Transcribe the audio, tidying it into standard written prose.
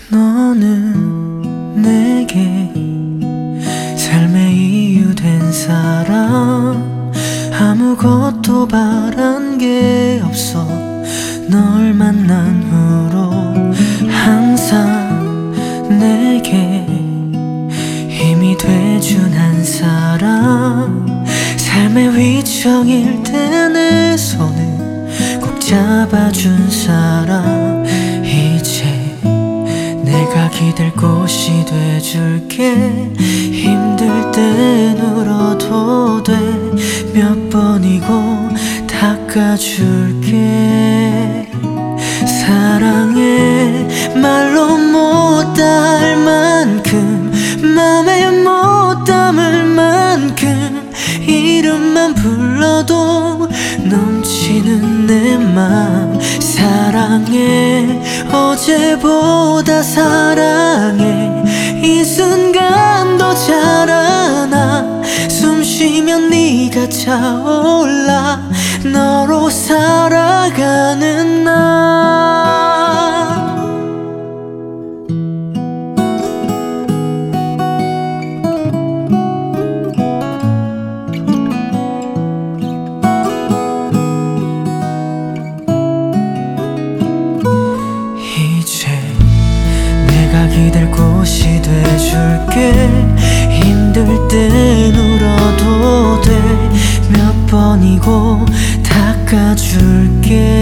너는 내게 삶의 이유 된 사람, 아무것도 바란 게 없어. 널 만난 후로 항상 내게 힘이 돼준 한 사람, 삶의 위청일 때 내 손을 꼭 잡아준 사람. 이제 내가 기댈 곳이 돼줄게. 힘들 땐 울어도 돼. 몇 번이고 닦아줄게. 사랑해 말로 못할 만큼, 맘에 못 담을 만큼, 이름만 불러도 넘치는 내 맘. 사랑해 어제보다 사랑해 이 순간도 자라나. 숨 쉬면 네가 차올라. 너로 살아가는 나. 이제 내가 기댈 곳이 돼줄게. 힘들 땐 울어도 돼. 몇 번이고 닦아줄게.